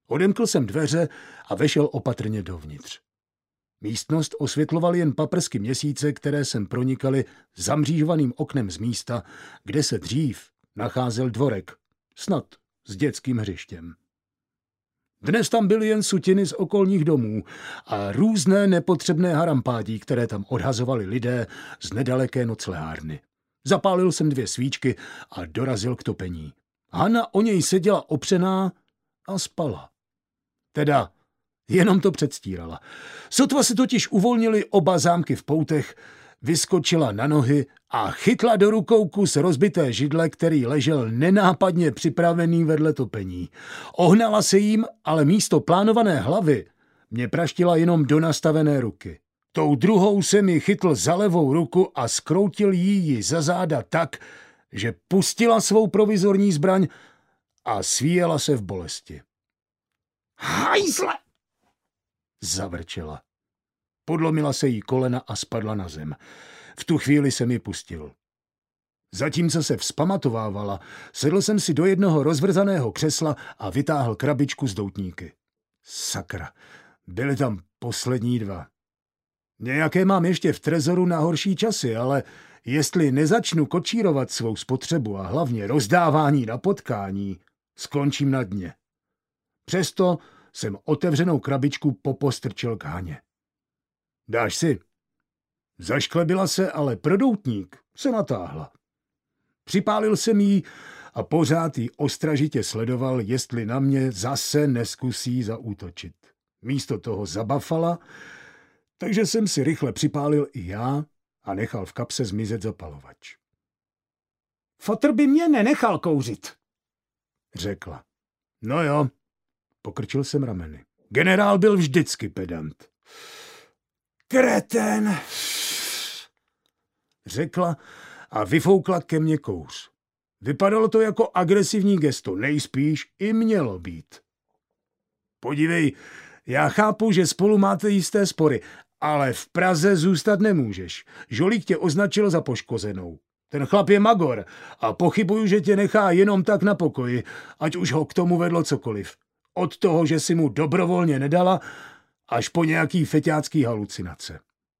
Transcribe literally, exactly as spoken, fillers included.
Odemkl jsem dveře a vešel opatrně dovnitř. Místnost osvětloval jen paprsky měsíce, které sem pronikaly zamřížovaným oknem z místa, kde se dřív nacházel dvorek, snad s dětským hřištěm. Dnes tam byly jen sutiny z okolních domů a různé nepotřebné harampádí, které tam odhazovali lidé z nedaleké noclehárny. Zapálil jsem dvě svíčky a dorazil k topení. Hana o něj seděla opřená a spala. Teda jenom to předstírala. Sotva se totiž uvolnili oba zámky v poutech, vyskočila na nohy a chytla do rukou kus rozbité židle, který ležel nenápadně připravený vedle topení. Ohnala se jím, ale místo plánované hlavy mě praštila jenom do nastavené ruky. Tou druhou se mi chytl za levou ruku a skroutil jí za záda tak, že pustila svou provizorní zbraň a svíjela se v bolesti. Hajzle! Zavrčela. Podlomila se jí kolena a spadla na zem. V tu chvíli jsem ji pustil. Zatímco se vzpamatovávala, sedl jsem si do jednoho rozvrzaného křesla a vytáhl krabičku s doutníky. Sakra, byly tam poslední dva. Nějaké mám ještě v trezoru na horší časy, ale jestli nezačnu kočírovat svou spotřebu a hlavně rozdávání na potkání, skončím na dně. Přesto jsem otevřenou krabičku popostrčil k Haně. Dáš si? Zašklebila se, ale pro doutník se natáhla. Připálil jsem jí a pořád jí ostražitě sledoval, jestli na mě zase neskusí zaútočit. Místo toho zabafala, takže jsem si rychle připálil i já a nechal v kapse zmizet zapalovač. Fotr by mě nenechal kouřit, řekla. No jo, pokrčil jsem rameny. Generál byl vždycky pedant. Kreten, řekla a vyfoukla ke mně kouř. Vypadalo to jako agresivní gesto, nejspíš i mělo být. Podívej, já chápu, že spolu máte jisté spory, ale v Praze zůstat nemůžeš. Žolík tě označil za poškozenou. Ten chlap je magor a pochybuju, že tě nechá jenom tak na pokoji, ať už ho k tomu vedlo cokoliv. Od toho, že si mu dobrovolně nedala, až po nějaký feťácký halucinace.